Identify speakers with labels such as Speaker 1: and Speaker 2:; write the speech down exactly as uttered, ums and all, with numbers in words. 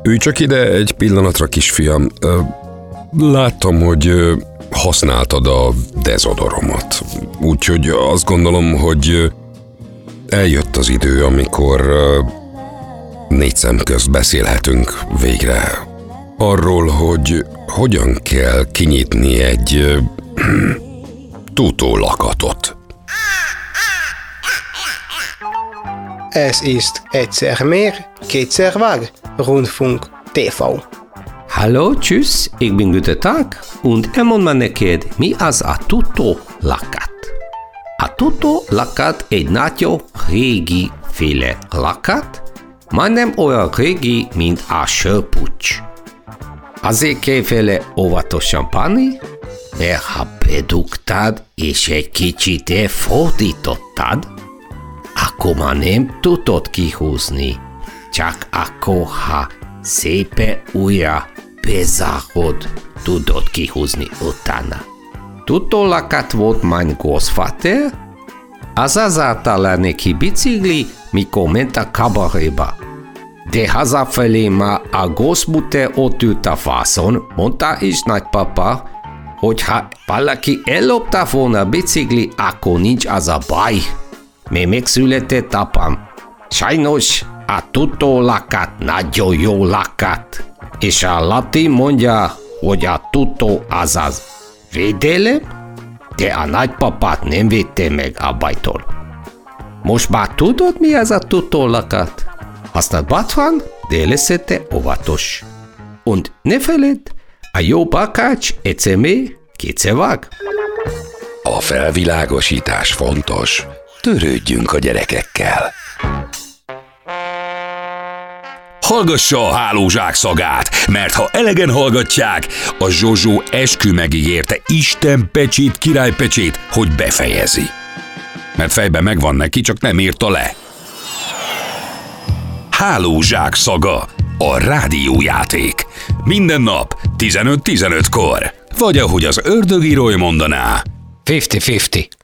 Speaker 1: Ülj csak ide egy pillanatra, kisfiam. Láttam, hogy használtad a dezodoromat. Úgyhogy azt gondolom, hogy eljött az idő, amikor négy szem közt beszélhetünk végre arról, hogy hogyan kell kinyitni egy tutólakatot.
Speaker 2: Ez ist egyszer mehr, kétszer vár, Rundfunk té vé.
Speaker 3: Hallo, tschüss, ich bin Gute Tag und elmond ma neked, mi az a tutólakat. A tutólakat egy nagyon régi féle lakat, majdnem olyan régi, mint a sörpucs. Azért kell vele óvatosan bánni, mert ha bedugtad és egy kicsit elfordítottad, akkor már nem tudod kihúzni, csak akkor, ha szépen újra bezárod, tudod kihúzni utána. Tutólakat volt mein Großvater, az azáltal le neki bicikli, mikor ment a kabaréba. De hazafelé már a großmutter ott ült a vászon, mondta is nagypapa, hogy ha valaki ellopta volna a bicikli, akkor nincs az a baj, mert megszületett apám. Sajnos a tutólakat nagyon jó lakat, és a latin mondja, hogy a tutó az az védelem, de a nagypapát nem védte meg a bajtól. Most már tudod, mi az a tutólakat? Használd bátran, de leszete óvatos. Und ne feledd, a jó bakács egyszer mély, kétszer vág.
Speaker 1: A felvilágosítás fontos. Törődjünk a gyerekekkel.
Speaker 4: Hallgassa a hálózsák szagát, mert ha elegen hallgatják, a Zsozsó eskü megígérte Isten pecsét, királypecsét, hogy befejezi. Mert fejben megvan neki, csak nem írta le. Hálózsák szaga, a rádiójáték. Minden nap tizenöt tizenötkor. Vagy ahogy az ördögírója mondaná,
Speaker 3: fifty fifty.